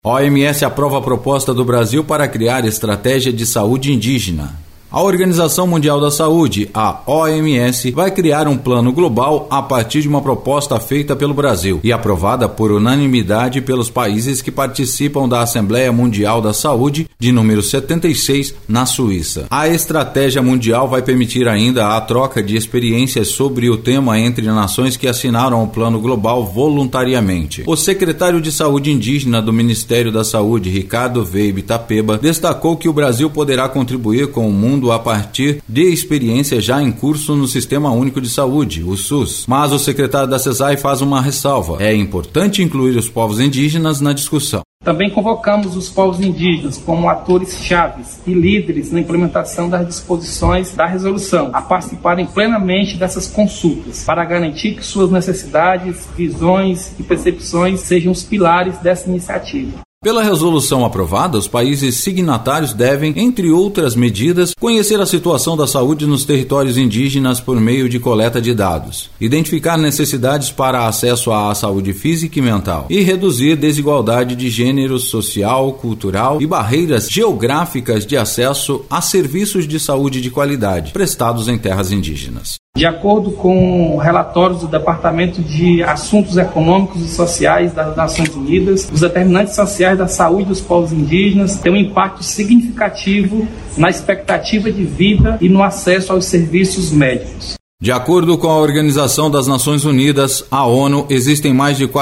A OMS aprova a proposta do Brasil para criar estratégia de saúde indígena. A Organização Mundial da Saúde, a OMS, vai criar um plano global a partir de uma proposta feita pelo Brasil e aprovada por unanimidade pelos países que participam da Assembleia Mundial da Saúde, de número 76, na Suíça. A estratégia mundial vai permitir ainda a troca de experiências sobre o tema entre nações que assinaram o plano global voluntariamente. O secretário de Saúde Indígena do Ministério da Saúde, Ricardo Weibe Tapeba, destacou que o Brasil poderá contribuir com o mundo a partir de experiências já em curso no Sistema Único de Saúde, o SUS. Mas o secretário da CESAI faz uma ressalva. É importante incluir os povos indígenas na discussão. Também convocamos os povos indígenas como atores chaves e líderes na implementação das disposições da resolução a participarem plenamente dessas consultas para garantir que suas necessidades, visões e percepções sejam os pilares dessa iniciativa. Pela resolução aprovada, os países signatários devem, entre outras medidas, conhecer a situação da saúde nos territórios indígenas por meio de coleta de dados, identificar necessidades para acesso à saúde física e mental e reduzir desigualdade de gênero, social, cultural e barreiras geográficas de acesso a serviços de saúde de qualidade prestados em terras indígenas. De acordo com relatórios do Departamento de Assuntos Econômicos e Sociais das Nações Unidas, os determinantes sociais da saúde dos povos indígenas têm um impacto significativo na expectativa de vida e no acesso aos serviços médicos. De acordo com a Organização das Nações Unidas, a ONU, existem mais de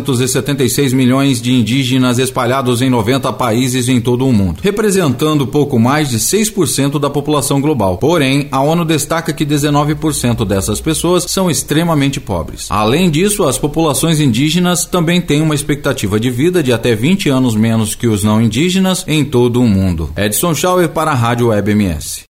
476 milhões de indígenas espalhados em 90 países em todo o mundo, representando pouco mais de 6% da população global. Porém, a ONU destaca que 19% dessas pessoas são extremamente pobres. Além disso, as populações indígenas também têm uma expectativa de vida de até 20 anos menos que os não indígenas em todo o mundo. Edson Schauer para a Rádio Web MS.